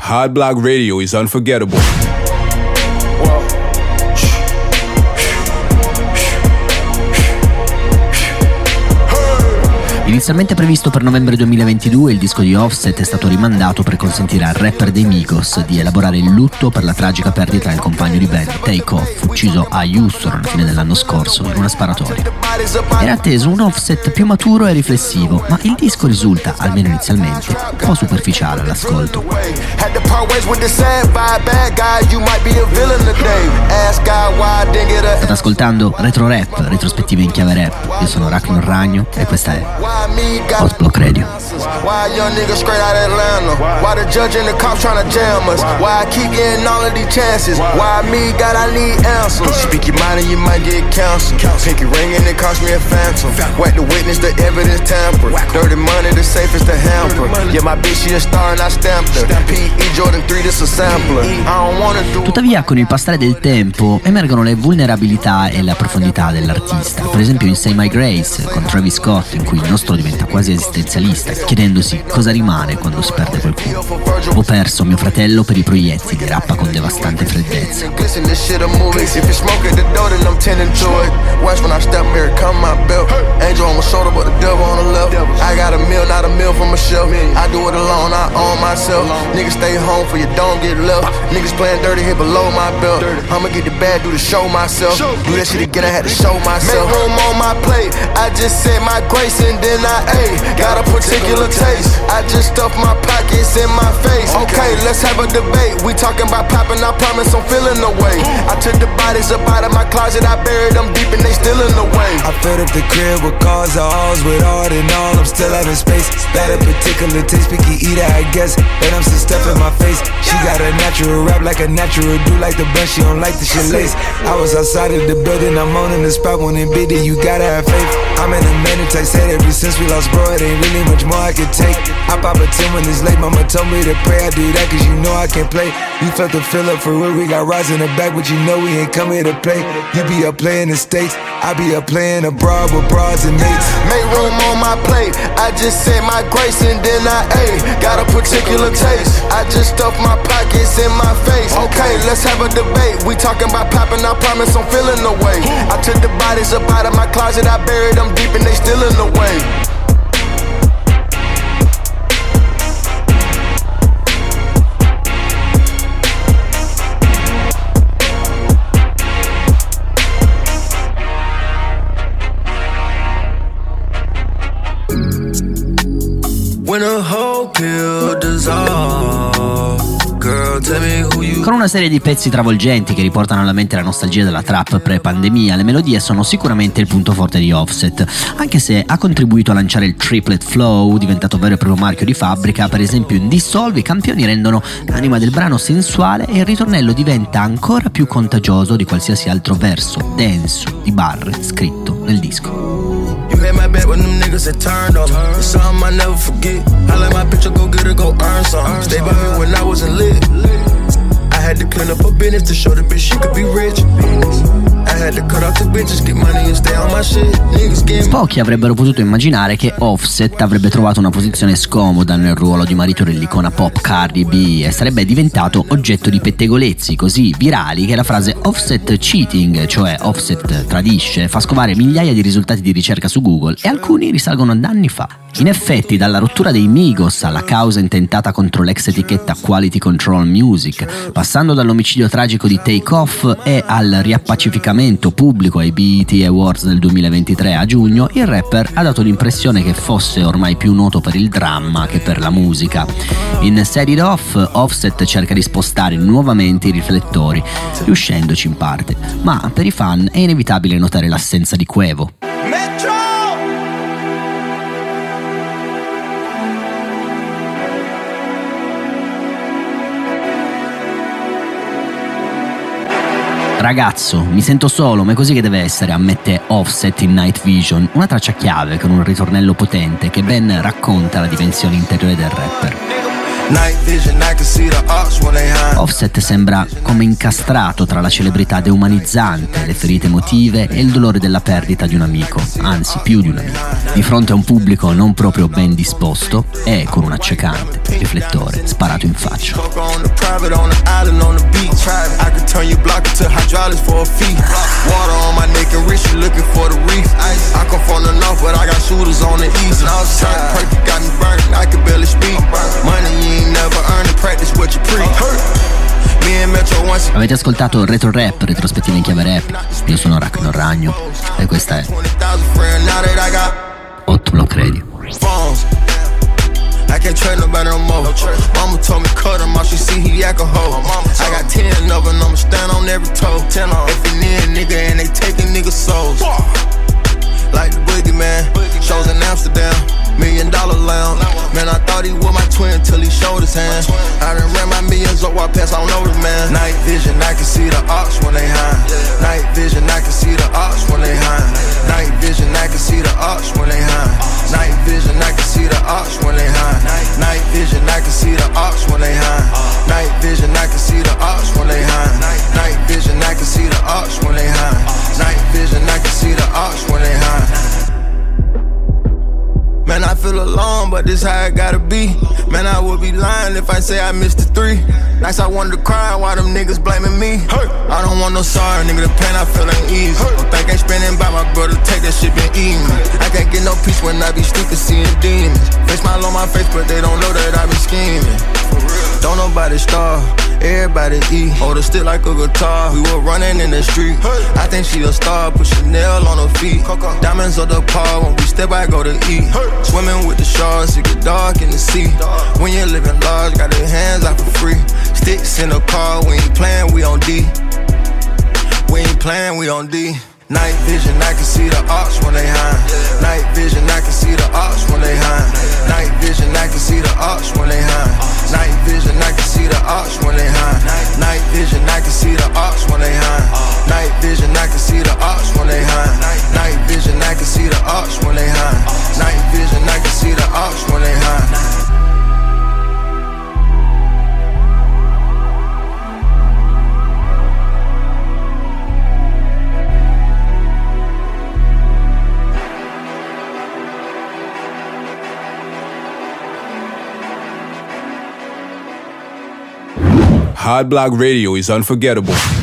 Hard Block Radio is unforgettable. Inizialmente previsto per novembre 2022, il disco di Offset è stato rimandato per consentire al rapper dei Migos di elaborare il lutto per la tragica perdita del compagno di band Take Off, ucciso a Houston alla fine dell'anno scorso in una sparatoria. Era atteso un Offset più maturo e riflessivo, ma il disco risulta, almeno inizialmente, un po' superficiale all'ascolto. State ascoltando Retro Rap, retrospettive in chiave rap. Io sono Rachno Ragno e questa è Hot Block Radio. Why young niggas straight out of Atlanta? Why the judge and the cops tryna jam us? Why I keep getting all of these chances? Why me, God, I need answers. Speak your mind and you might get counseled. Pinky ring and it cost me a phantom. Whack the witness, the evidence tampered. Dirty money, the safest the hamper. Yeah, my bitch, she a star and I stamped her. P.E. Jordan 3, this a sampler. I don't wanna do. Tuttavia, con il passare del tempo emergono le vulnerabilità e la profondità dell'artista. Per esempio in Say My Grace con Travis Scott, in cui il nostro diventa quasi esistenzialista, chiedendosi cosa rimane quando si perde qualcuno. Ho perso mio fratello per i proiettili, rappa con devastante freddezza. Got a particular taste. I just stuff my pockets in my face. Okay, let's have a debate. We talking about popping, I promise I'm feeling the way. I took the bodies up out of my closet, I buried them deep and they still in the way. I filled up the crib with cars, the halls with art and all. I'm still having space. Got a particular taste, picky eater, I guess. But I'm still stuff in my face. She got a natural rap like a natural do like the bun. She don't like the shit lace. I was outside of the building, I'm on in the spot when it bid it. You gotta have faith. I'm in a mandate, said ever since we lost bro, it ain't really much more I can take. I pop a 10 when it's late, mama told me to pray. I do that cause you know I can't play. You felt the fill up for real, we got rides in the back, but you know we ain't come here to play. You be up playing the States, I be up playing abroad with bras and mates. Make room on my plate, I just said my grace and then I ate. Got a particular taste, I just stuff my pockets in my face. Okay, let's have a debate. We talking about popping, I promise I'm feeling the way. I took the bodies up out of my closet, I buried them deep and they still in the way. When a whole pill dissolve, girl, tell me who you. Con una serie di pezzi travolgenti che riportano alla mente la nostalgia della trap pre-pandemia, le melodie sono sicuramente il punto forte di Offset, anche se ha contribuito a lanciare il triplet flow, diventato vero e proprio marchio di fabbrica. Per esempio in Dissolve i campioni rendono l'anima del brano sensuale e il ritornello diventa ancora più contagioso di qualsiasi altro verso denso di barre scritto nel disco. You had my back when them niggas had turned on me. It's something I never forget. I let my picture go get her, go earn some. Stay by me when I wasn't lit. I had to clean up her business to show the bitch she could be rich. I had to cut off the bitches, get money and stay on my shit. Niggas game. Pochi avrebbero potuto immaginare che Offset avrebbe trovato una posizione scomoda nel ruolo di marito dell'icona pop Cardi B e sarebbe diventato oggetto di pettegolezzi così virali che la frase Offset cheating, cioè Offset tradisce, fa scovare migliaia di risultati di ricerca su Google e alcuni risalgono ad anni fa. In effetti, dalla rottura dei Migos alla causa intentata contro l'ex etichetta Quality Control Music, passando dall'omicidio tragico di Take Off e al riappacificamento pubblico ai BET Awards del 2023 a giugno, il rapper ha dato l'impressione che fosse ormai più noto per il dramma che per la musica. In Set It Off, Offset cerca di spostare nuovamente i riflettori, riuscendoci in parte, ma per i fan è inevitabile notare l'assenza di Quavo. Ragazzo, mi sento solo, ma è così che deve essere, ammette Offset in Night Vision, una traccia chiave con un ritornello potente che ben racconta la dimensione interiore del rapper. Night vision, I can see the ops when they hide. Offset sembra come incastrato tra la celebrità deumanizzante, le ferite emotive e il dolore della perdita di un amico, anzi più di un amico. Di fronte a un pubblico non proprio ben disposto e con un accecante riflettore sparato in faccia. Avete ascoltato Retro Rap, retrospettiva in chiave rap. Io sono Ragnar Ragno e questa è Hot Block Radio. I can't trade nobody no more. Mama told me cut him off, she see he act a hoe. I got 10 of them, I'ma stand on every toe. If you need a nigga and they taking niggas' souls. Like the boogeyman, shows in Amsterdam, $1 million lounge. Man, I thought he was my twin till he showed his hand. I done ran my millions up while pass, I don't know the man. Night vision, I can see the ops when they hide. Night vision, I can see the ops when they hide. Night vision, I can see the ops when they hide. Night vision, I can see the ops when they hide. Night vision, I can see the ops when they hide. Night vision, I can see the ops when they hide. Night vision, I can see the ops when they hide. Night vision, I can see the ops when they hide. Man, I feel alone, but this how it gotta be. Man, I would be lying if I say I missed the 3. Nights I wanted to cry, why them niggas blaming me? I don't want no sorry, nigga, the pain I feel ain't easy. Don't think ain't spending by my brother, take that shit been eating me. I can't get no peace when I be sleeping, seeing demons. Face smile on my face, but they don't know that I be scheming. Don't nobody starve, everybody eat. Hold a stick like a guitar, we were running in the street. I think she a star, put Chanel on her feet. Diamonds of the paw, when we step I go to eat. Swimming with the sharks, it get dark in the sea. When you're living large, got your hands out for free. Sticks in the car, we ain't playing, we on D. We ain't playing, we on D. Night vision, I can see the ops when they hide. Night vision, I can see the ops when they hide. Night vision, I can see the ops when they hide. Night vision, I can see the ops when they hide. Night vision, I can see the ops when they hide. Night vision, I can see the ops when they hide. Night vision, I can see the ops when they hide. Night vision, I can see the ops when they hide. Hot Block Radio is unforgettable.